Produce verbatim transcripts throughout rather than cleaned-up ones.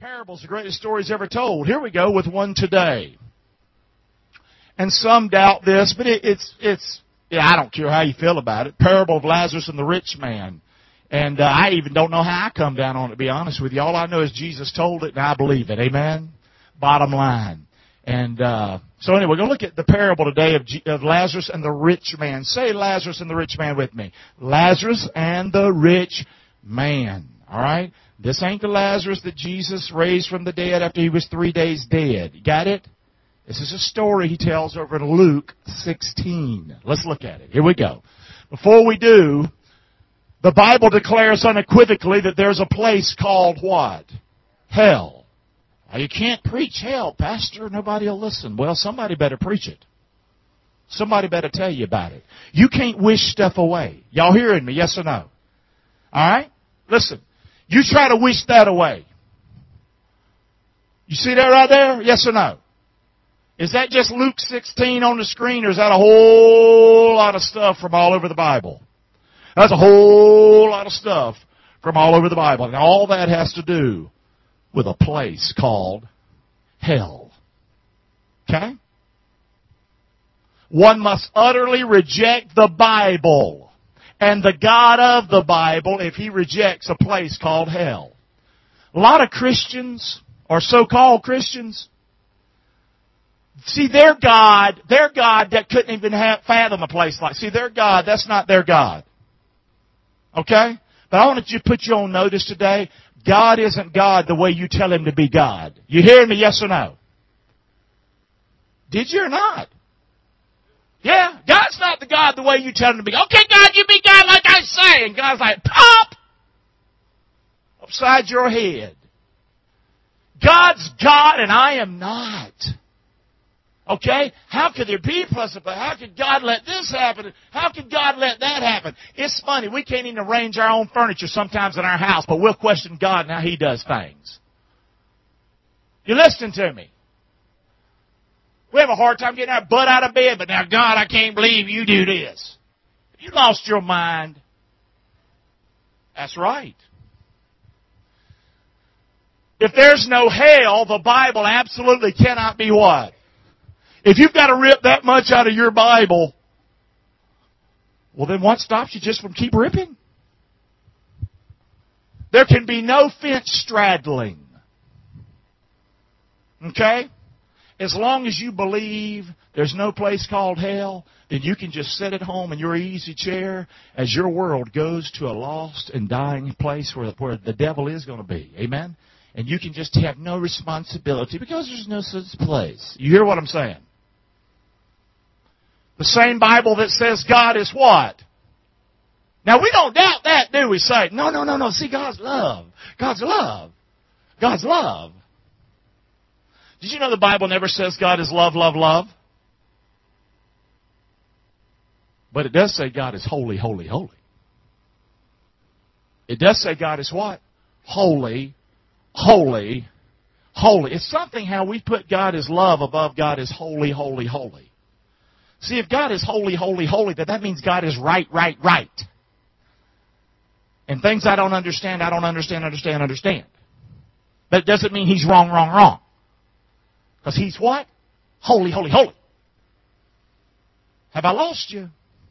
Parables, the greatest stories ever told. Here we go with one today. And some doubt this, but it, it's, it's, yeah, I don't care how you feel about it. Parable of Lazarus and the rich man. And uh, I even don't know how I come down on it, to be honest with you. All I know is Jesus told it, and I believe it. Amen? Bottom line. And uh, so anyway, we're going to look at the parable today of, G- of Lazarus and the rich man. Say Lazarus and the rich man with me. Lazarus and the rich man. All right? This ain't the Lazarus that Jesus raised from the dead after he was three days dead. You got it? This is a story he tells over in Luke sixteen. Let's look at it. Here we go. Before we do, the Bible declares unequivocally that there's a place called what? Hell. Now, you can't preach hell, Pastor. Nobody will listen. Well, somebody better preach it. Somebody better tell you about it. You can't wish stuff away. Y'all hearing me? Yes or no? All right? Listen. You try to wish that away. You see that right there? Yes or no? Is that just Luke sixteen on the screen, or is that a whole lot of stuff from all over the Bible? That's a whole lot of stuff from all over the Bible. And all that has to do with a place called hell. Okay? One must utterly reject the Bible and the God of the Bible if he rejects a place called hell. A lot of Christians, or so-called Christians, see their God, their God that couldn't even have, fathom a place like, see their God, that's not their God. Okay? But I want to put you on notice today, God isn't God the way you tell him to be God. You hear me, yes or no? Did you or not? Yeah, God's not the God the way you tell him to be. Okay, God, you be God like I say. And God's like, pop! Upside your head. God's God and I am not. Okay? How could there be plus but how could God let this happen? How could God let that happen? It's funny. We can't even arrange our own furniture sometimes in our house, but we'll question God and how he does things. You listening to me? We have a hard time getting our butt out of bed, but now, God, I can't believe you do this. You lost your mind. That's right. If there's no hell, the Bible absolutely cannot be what? If you've got to rip that much out of your Bible, well, then what stops you just from keep ripping? There can be no fence straddling. Okay? As long as you believe there's no place called hell, then you can just sit at home in your easy chair as your world goes to a lost and dying place where, where the devil is going to be. Amen? And you can just have no responsibility because there's no such place. You hear what I'm saying? The same Bible that says God is what? Now, we don't doubt that, do we? Say, no, no, no, no. See, God's love. God's love. God's love. Did you know the Bible never says God is love, love, love? But it does say God is holy, holy, holy. It does say God is what? Holy, holy, holy. It's something how we put God as love above God is holy, holy, holy. See, if God is holy, holy, holy, then that means God is right, right, right. And things I don't understand, I don't understand, understand, understand. But it doesn't mean He's wrong, wrong, wrong. Because He's what? Holy, holy, holy. Have I lost you?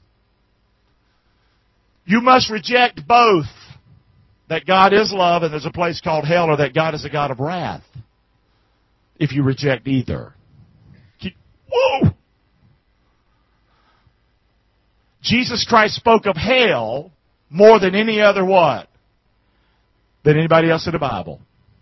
You must reject both. That God is love and there's a place called hell, or that God is a God of wrath. If you reject either. Keep, whoa! Jesus Christ spoke of hell more than any other what? Than anybody else in the Bible.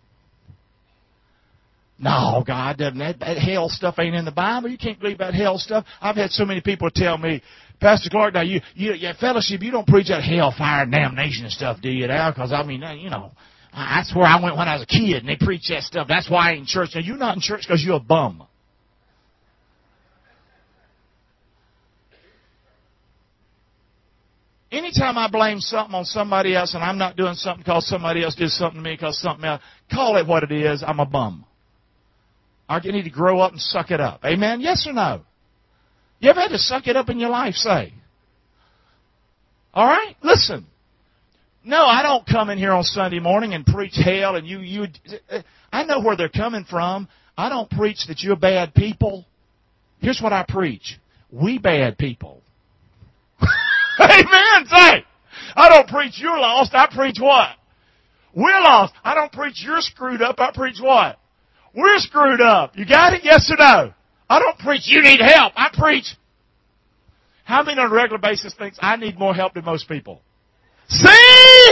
No, God doesn't. That, that hell stuff ain't in the Bible. You can't believe that hell stuff. I've had so many people tell me, Pastor Clark, now you, you, your fellowship, you don't preach that hellfire and damnation and stuff, do you now? Because, I mean, you know, that's where I went when I was a kid, and they preach that stuff. That's why I ain't in church. Now, you're not in church because you're a bum. Anytime I blame something on somebody else and I'm not doing something because somebody else did something to me because something else, call it what it is, I'm a bum. I need to grow up and suck it up. Amen? Yes or no? You ever had to suck it up in your life? Say. All right? Listen. No, I don't come in here on Sunday morning and preach hell and you, you, I know where they're coming from. I don't preach that you're bad people. Here's what I preach. We bad people. Amen. Say, I don't preach you're lost. I preach what? We're lost. I don't preach you're screwed up. I preach what? We're screwed up. You got it? Yes or no? I don't preach you need help. I preach. How many on a regular basis thinks I need more help than most people? See?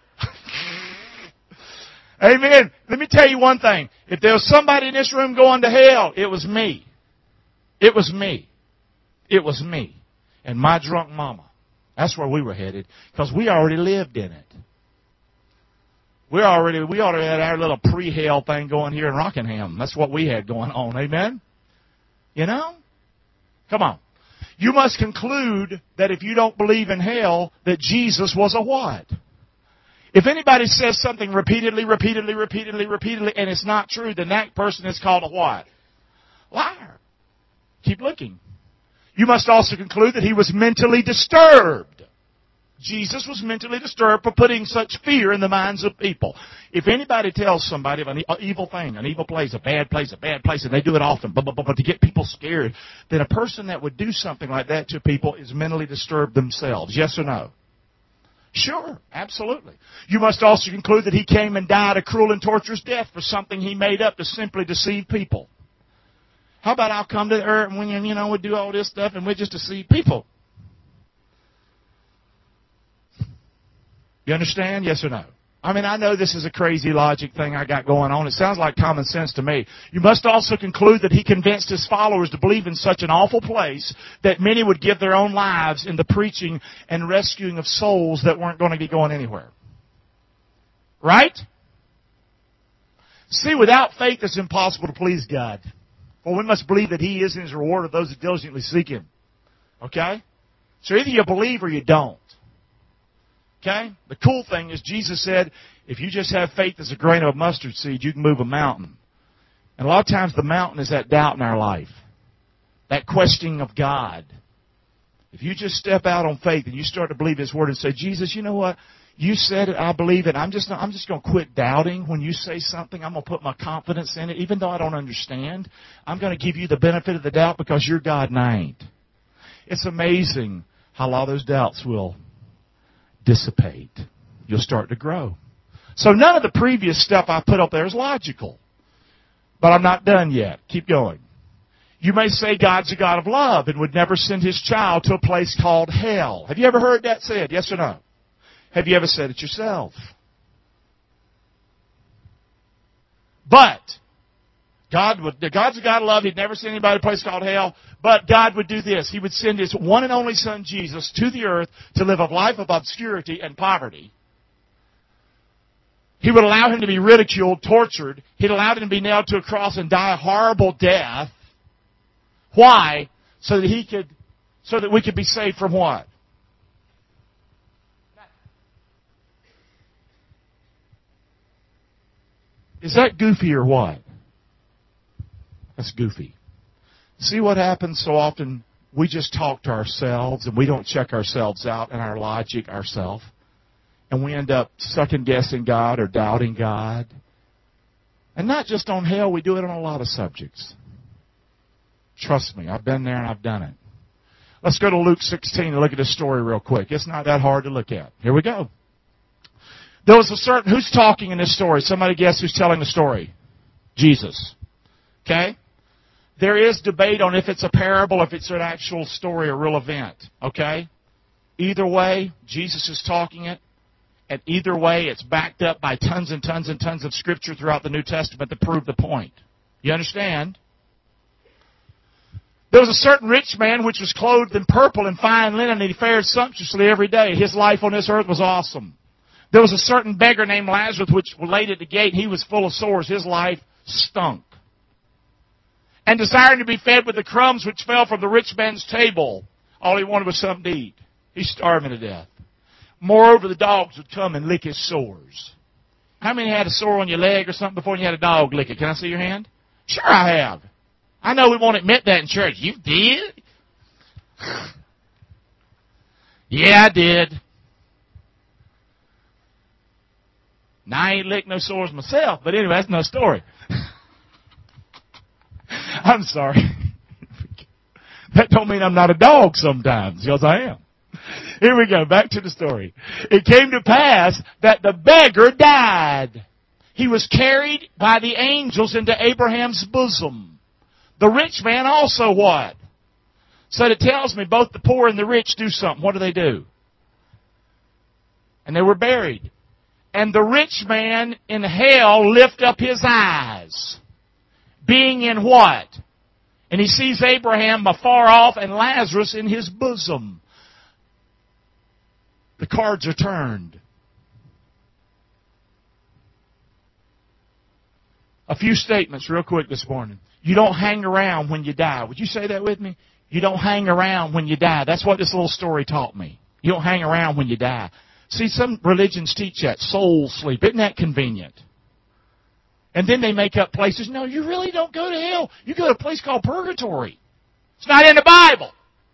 Amen. Let me tell you one thing. If there was somebody in this room going to hell, it was me. It was me. It was me. And my drunk mama. That's where we were headed. Because we already lived in it. We already, we already had our little pre-hell thing going here in Rockingham. That's what we had going on. Amen? You know? Come on. You must conclude that if you don't believe in hell, that Jesus was a what? If anybody says something repeatedly, repeatedly, repeatedly, repeatedly, and it's not true, then that person is called a what? Liar. Keep looking. You must also conclude that he was mentally disturbed. Jesus was mentally disturbed for putting such fear in the minds of people. If anybody tells somebody of an evil thing, an evil place, a bad place, a bad place, and they do it often, but, but, but to get people scared, then a person that would do something like that to people is mentally disturbed themselves. Yes or no? Sure, absolutely. You must also conclude that he came and died a cruel and torturous death for something he made up to simply deceive people. How about I'll come to the earth and when you know we do all this stuff and we just deceive people? You understand? Yes or no? I mean, I know this is a crazy logic thing I got going on. It sounds like common sense to me. You must also conclude that he convinced his followers to believe in such an awful place that many would give their own lives in the preaching and rescuing of souls that weren't going to be going anywhere. Right? See, without faith it's impossible to please God. For we must believe that he is and is a reward of those who diligently seek him. Okay? So either you believe or you don't. Okay? The cool thing is Jesus said, if you just have faith as a grain of a mustard seed, you can move a mountain. And a lot of times the mountain is that doubt in our life. That questioning of God. If you just step out on faith and you start to believe his word and say, Jesus, you know what? You said it, I believe it. I'm just not, I'm just going to quit doubting when you say something. I'm going to put my confidence in it. Even though I don't understand, I'm going to give you the benefit of the doubt because you're God and I ain't. It's amazing how a lot of those doubts will dissipate. You'll start to grow. So none of the previous stuff I put up there is logical. But I'm not done yet. Keep going. You may say God's a God of love and would never send his child to a place called hell. Have you ever heard that said? Yes or no? Have you ever said it yourself? But God would, God's a God of love. He'd never send anybody to a place called hell. But God would do this. He would send his one and only Son, Jesus, to the earth to live a life of obscurity and poverty. He would allow him to be ridiculed, tortured. He'd allow him to be nailed to a cross and die a horrible death. Why? So that he could, so that we could be saved from what? Is that goofy or what? That's goofy. See what happens so often? We just talk to ourselves and we don't check ourselves out and our logic ourselves. And we end up second-guessing God or doubting God. And not just on hell, we do it on a lot of subjects. Trust me, I've been there and I've done it. Let's go to Luke sixteen and look at this story real quick. It's not that hard to look at. Here we go. There was a certain, who's talking in this story? Somebody guess who's telling the story? Jesus. Okay? There is debate on if it's a parable, if it's an actual story, a real event. Okay? Either way, Jesus is talking it. And either way, it's backed up by tons and tons and tons of Scripture throughout the New Testament to prove the point. You understand? There was a certain rich man which was clothed in purple and fine linen, and he fared sumptuously every day. His life on this earth was awesome. There was a certain beggar named Lazarus which laid at the gate. He was full of sores. His life stunk. And desiring to be fed with the crumbs which fell from the rich man's table, all he wanted was something to eat. He's starving to death. Moreover, the dogs would come and lick his sores. How many had a sore on your leg or something before you had a dog lick it? Can I see your hand? Sure I have. I know we won't admit that in church. You did? Yeah, I did. Now, I ain't licked no sores myself, but anyway, that's no story. I'm sorry. That don't mean I'm not a dog sometimes, because I am. Here we go, back to the story. It came to pass that the beggar died. He was carried by the angels into Abraham's bosom. The rich man also what? So it tells me both the poor and the rich do something. What do they do? And they were buried. And the rich man in hell lift up his eyes. Being in what? And he sees Abraham afar off and Lazarus in his bosom. The cards are turned. A few statements real quick this morning. You don't hang around when you die. Would you say that with me? You don't hang around when you die. That's what this little story taught me. You don't hang around when you die. See, some religions teach that. Soul sleep. Isn't that convenient? And then they make up places. No, you really don't go to hell. You go to a place called purgatory. It's not in the Bible.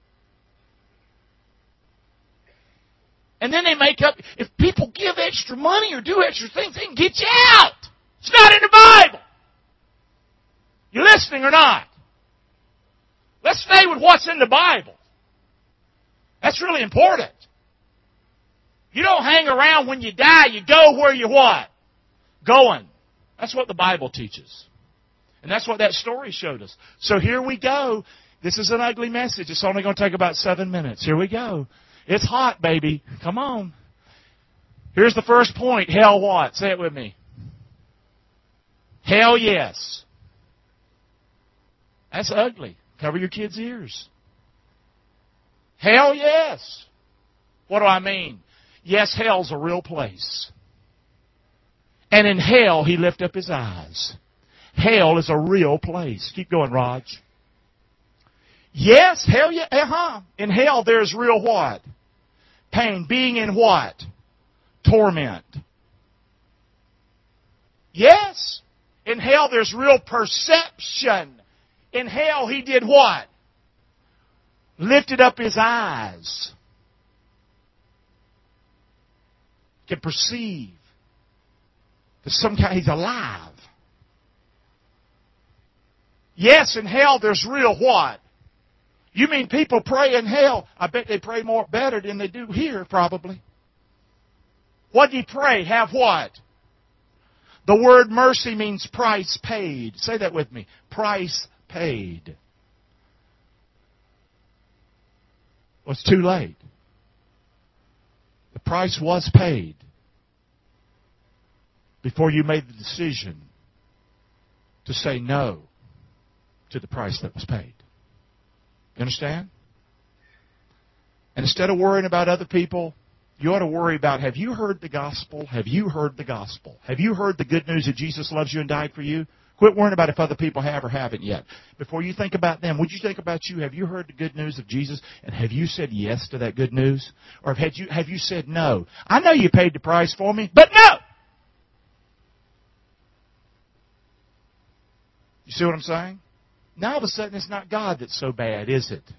And then they make up, if people give extra money or do extra things, they can get you out. It's not in the Bible. You listening or not? Let's stay with what's in the Bible. That's really important. You don't hang around when you die. You go where you what? Going. That's what the Bible teaches. And that's what that story showed us. So here we go. This is an ugly message. It's only going to take about seven minutes. Here we go. It's hot, baby. Come on. Here's the first point. Hell what? Say it with me. Hell yes. That's ugly. Cover your kids' ears. Hell yes. What do I mean? Yes, hell's a real place. And in hell, he lifted up his eyes. Hell is a real place. Keep going, Raj. Yes, hell yeah, uh-huh. In hell, there's real what? Pain. Being in what? Torment. Yes. In hell, there's real perception. In hell, he did what? Lifted up his eyes. Can perceive. There's some kind, he's alive. Yes, in hell, there's real what? You mean people pray in hell? I bet they pray more better than they do here, probably. What do you pray? Have what? The word mercy means price paid. Say that with me. Price paid. Well, it's too late. The price was paid before you made the decision to say no to the price that was paid. You understand? And instead of worrying about other people, you ought to worry about, have you heard the gospel? Have you heard the gospel? Have you heard the good news that Jesus loves you and died for you? Quit worrying about if other people have or haven't yet. Before you think about them, would you think about you? Have you heard the good news of Jesus? And have you said yes to that good news? Or have you, have you said no? I know you paid the price for me, but no! You see what I'm saying? Now all of a sudden it's not God that's so bad, is it?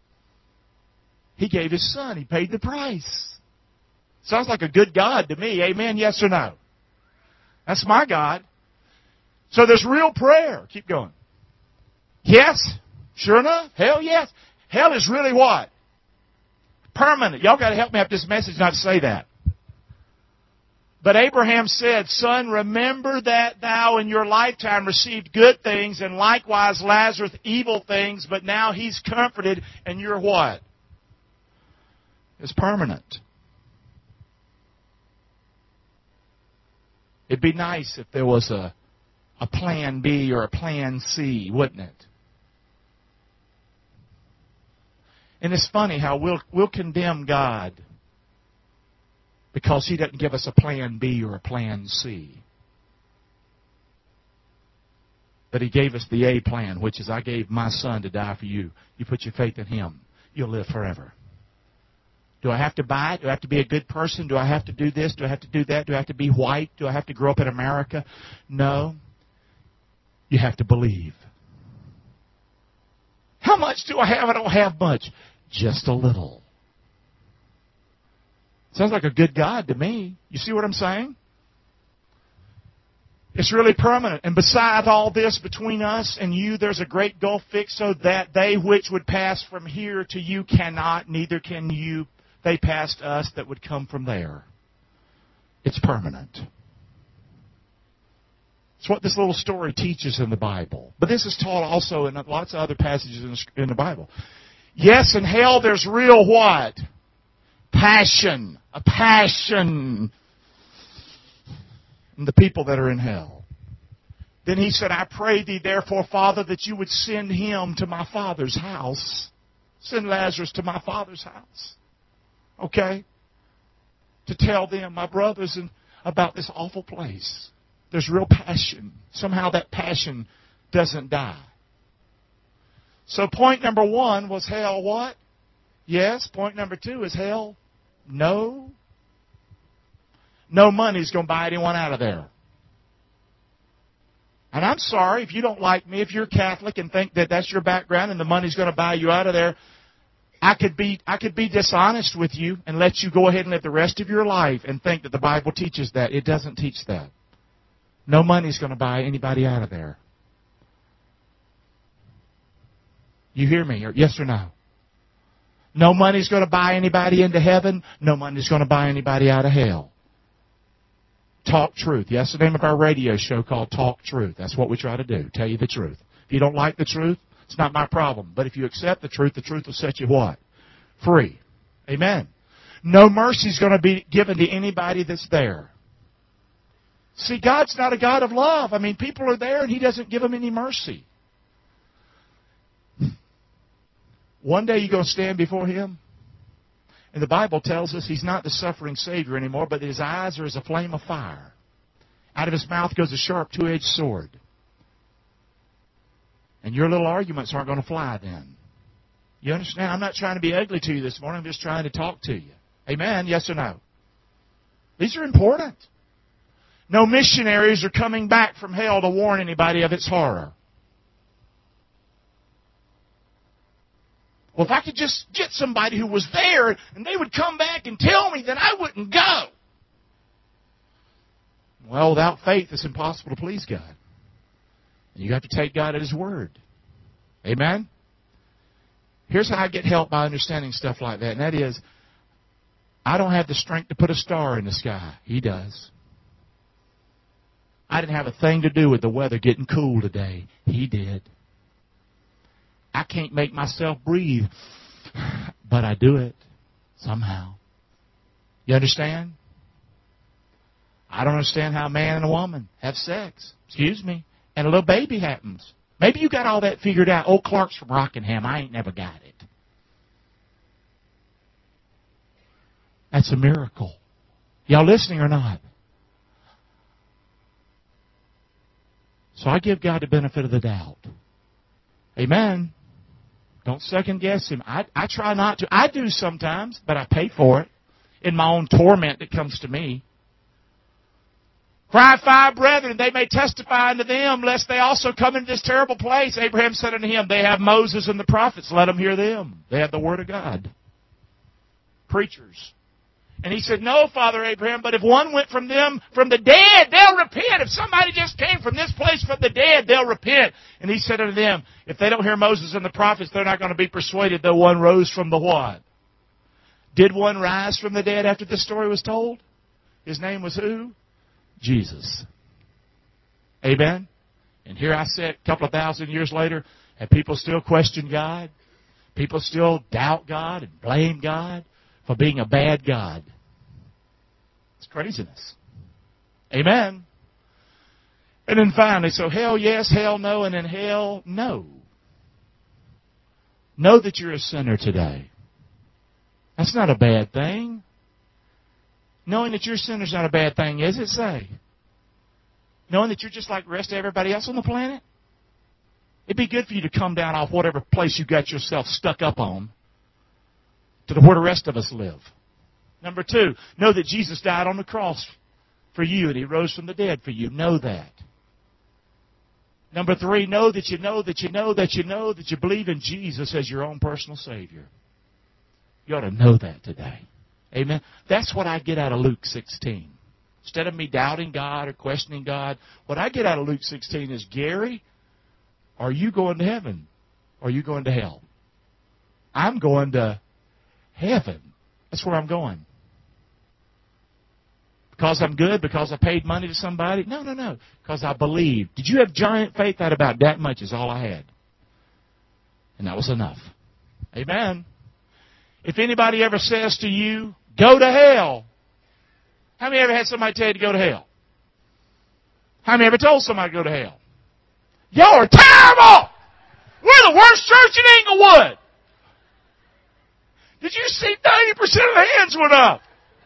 He gave His Son. He paid the price. Sounds like a good God to me. Amen? Yes or no? That's my God. So there's real prayer. Keep going. Yes. Sure enough. Hell yes. Hell is really what? Permanent. Y'all got to help me out this message not to say that. But Abraham said, Son, remember that thou in your lifetime received good things, and likewise Lazarus evil things, but now he's comforted, and you're what? It's permanent. It'd be nice if there was a, a plan B or a plan C, wouldn't it? And it's funny how we'll, we'll condemn God because He doesn't give us a plan B or a plan C. But He gave us the A plan, which is I gave my Son to die for you. You put your faith in Him, you'll live forever. Do I have to buy it? Do I have to be a good person? Do I have to do this? Do I have to do that? Do I have to be white? Do I have to grow up in America? No. You have to believe. How much do I have? I don't have much. Just a little. Sounds like a good God to me. You see what I'm saying? It's really permanent. And besides all this, between us and you, there's a great gulf fixed, so that they which would pass from here to you cannot, neither can you, they past us that would come from there. It's permanent. It's what this little story teaches in the Bible. But this is taught also in lots of other passages in the Bible. Yes, in hell there's real what? Passion. A passion. And the people that are in hell. Then he said, I pray thee therefore, Father, that you would send him to my Father's house. Send Lazarus to my Father's house. Okay? To tell them, my brothers, and about this awful place. There's real passion. Somehow that passion doesn't die. So point number one was hell what? Yes. Point number two is hell no. No money's going to buy anyone out of there. And I'm sorry if you don't like me, if you're Catholic and think that that's your background and the money's going to buy you out of there. I could be I could be dishonest with you and let you go ahead and live the rest of your life and think that the Bible teaches that. It doesn't teach that. No money's going to buy anybody out of there. You hear me? Yes or no? No money's going to buy anybody into heaven. No money's going to buy anybody out of hell. Talk truth. Yes, the name of our radio show called Talk Truth. That's what we try to do. Tell you the truth. If you don't like the truth, it's not my problem. But if you accept the truth, the truth will set you what? Free. Amen. No mercy is going to be given to anybody that's there. See, God's not a God of love. I mean, people are there and He doesn't give them any mercy. One day you're going to stand before Him. And the Bible tells us He's not the suffering Savior anymore, but His eyes are as a flame of fire. Out of His mouth goes a sharp two-edged sword. And your little arguments aren't going to fly then. You understand? I'm not trying to be ugly to you this morning. I'm just trying to talk to you. Amen? Yes or no? These are important. No missionaries are coming back from hell to warn anybody of its horror. Well, if I could just get somebody who was there and they would come back and tell me, then I wouldn't go. Well, without faith, it's impossible to please God. And you have to take God at His word. Amen? Here's how I get help by understanding stuff like that, and that is, I don't have the strength to put a star in the sky. He does. I didn't have a thing to do with the weather getting cool today. He did. I can't make myself breathe, but I do it somehow. You understand? I don't understand how a man and a woman have sex. Excuse me. And a little baby happens. Maybe you got all that figured out. Old Clark's from Rockingham. I ain't never got it. That's a miracle. Y'all listening or not? So I give God the benefit of the doubt. Amen. Don't second guess Him. I, I try not to. I do sometimes, but I pay for it in my own torment that comes to me. For I have five brethren, they may testify unto them, lest they also come into this terrible place. Abraham said unto him, they have Moses and the prophets. Let them hear them. They have the Word of God. Preachers. And he said, no, Father Abraham, but if one went from them, from the dead, they'll repent. If somebody just came from this place from the dead, they'll repent. And he said unto them, if they don't hear Moses and the prophets, they're not going to be persuaded, though one rose from the what? Did one rise from the dead after this story was told? His name was who? Jesus. Amen? And here I sit a couple of thousand years later, and people still question God. People still doubt God and blame God for being a bad God. It's craziness. Amen? And then finally, so hell yes, hell no, and then hell no. Know that you're a sinner today. That's not a bad thing. Knowing that you're a sinner is not a bad thing, is it, say? Knowing that you're just like the rest of everybody else on the planet? It'd be good for you to come down off whatever place you got yourself stuck up on to where the rest of us live. Number two, know that Jesus died on the cross for you and He rose from the dead for you. Know that. Number three, know that you know that you know that you know that you believe in Jesus as your own personal Savior. You ought to know that today. Amen. That's what I get out of Luke sixteen. instead of me doubting God or questioning God, what I get out of Luke sixteen is, Gary, are you going to heaven? Or are you going to hell? I'm going to heaven. That's where I'm going. Because I'm good? Because I paid money to somebody? No, no, no. Because I believed. Did you have giant faith? That about that much is all I had. And that was enough. Amen. If anybody ever says to you, go to hell. How many ever had somebody tell you to go to hell? How many ever told somebody to go to hell? Y'all are terrible! We're the worst church in Englewood! Did you see ninety percent of the hands went up?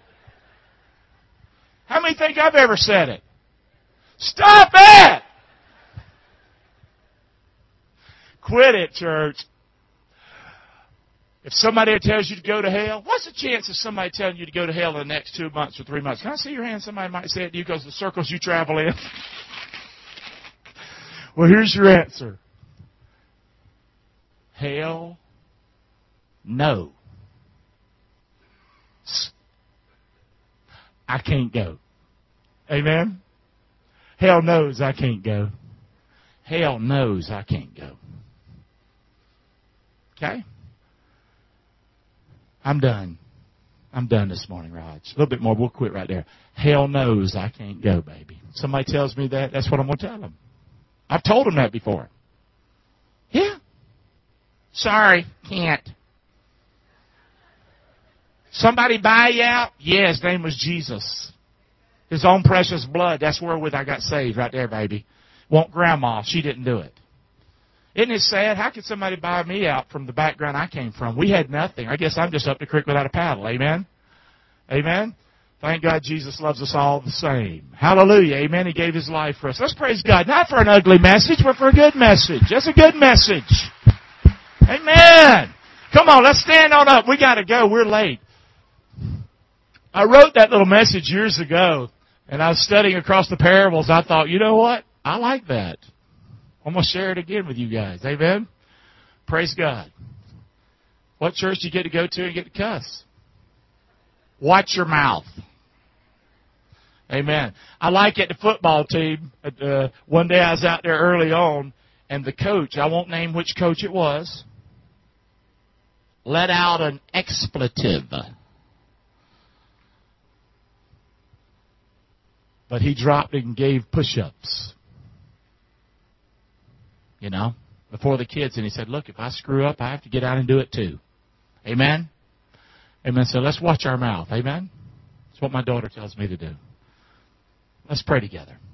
How many think I've ever said it? Stop it! Quit it, church. If somebody tells you to go to hell, what's the chance of somebody telling you to go to hell in the next two months or three months? Can I see your hand? Somebody might say it to you because of the circles you travel in. Well, here's your answer. Hell, no. I can't go. Amen? Hell knows I can't go. Hell knows I can't go. Okay? I'm done. I'm done this morning, Raj. A little bit more. We'll quit right there. Hell knows I can't go, baby. Somebody tells me that, that's what I'm going to tell them. I've told them that before. Yeah. Sorry, can't. Somebody buy you out? Yeah, his name was Jesus. His own precious blood. That's wherewith I got saved right there, baby. Want grandma. She didn't do it. Isn't it sad? How could somebody buy me out from the background I came from? We had nothing. I guess I'm just up the creek without a paddle. Amen? Amen? Thank God Jesus loves us all the same. Hallelujah. Amen. He gave His life for us. Let's praise God. Not for an ugly message, but for a good message. That's a good message. Amen. Come on, let's stand on up. We got to go. We're late. I wrote that little message years ago, and I was studying across the parables. I thought, you know what? I like that. I'm going to share it again with you guys. Amen? Praise God. What church do you get to go to and get to cuss? Watch your mouth. Amen. I like it, the football team. Uh, one day I was out there early on, and the coach, I won't name which coach it was, let out an expletive. But he dropped it and gave push-ups. You know, before the kids. And he said, look, if I screw up, I have to get out and do it too. Amen? Amen. So let's watch our mouth. Amen? That's what my daughter tells me to do. Let's pray together.